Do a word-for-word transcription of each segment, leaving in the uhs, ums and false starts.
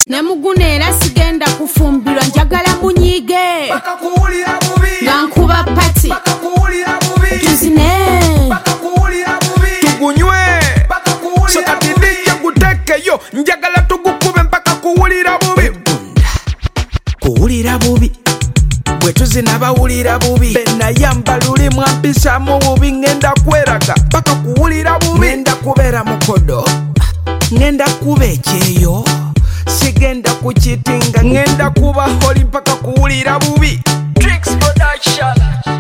Namugunera sigenda kufumbirwa njagala munyige bakakuwulira bubi nga nkuba pati bakakuwulira bubi tuzine bakakuwulira bubi tugunywe bakakuwulira so kati dijja gutekeyo njagala tugukube mpaka kuwulira bubi kuwulira bubi bwe tuzina bawulira bubi benayamba luli mwampisamu bubi ngenda kweraga paka kuwulira bubi ngenda kubeera mukodo ngenda kuba ekyeyo sigenda kukitinga ngenda kuba holi mpaka kuwulira bubi Tricks Production.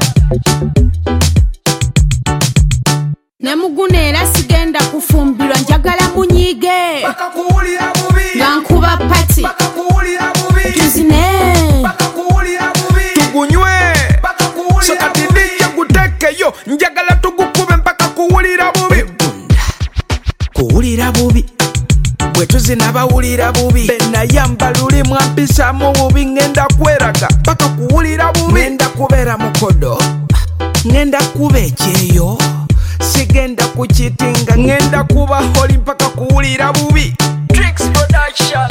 Namugunera sigenda kufumbirwa njagala munyige bakakuwulira bubi nga nkuba pati bakakuwulira bubi tuzine bakakuwulira bubi tugunywe so bakakuwulira kati bubi dijja gutekeyo njagala tugukube mpaka kuwulira bubi kuwulira bubi bwe tuzina bawulira bubi benayamba luli mwampisamu bubi ngenda kweraga paka kuwulira bubi ngenda kubeera mukodo ngenda kuba ekyeyo sigenda kukitinga ngenda kuba holi mpaka kuwulira bubi Tricks Production.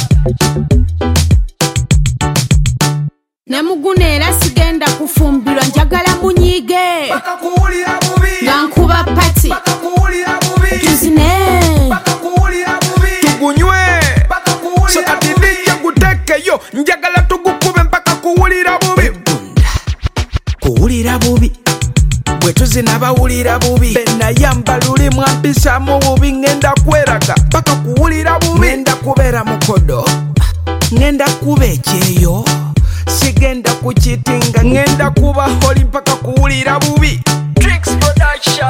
Namugunera sigenda kufumbirwa njagala munyige bakakuwulira bubi nga nkuba pati bakakuwulira bubi tuzine bakakuwulira bubi tugunywe so bakakuwulira kati bubi dijja gutekeyo njagala tugukube mpaka kuwulira bubi kuwulira bubi bwe tuzina bawulira bubi benayamba luli mwampisamu bubi ngenda kweraga paka kuwulira bubi ngenda kubeera mukodo ngenda kuba ekyeyo sigenda kukitinga ngenda kuba holi mpaka kuwulira bubi Tricks Production.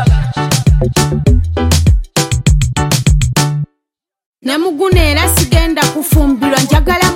Namugunera sigenda kufumbirwa njagala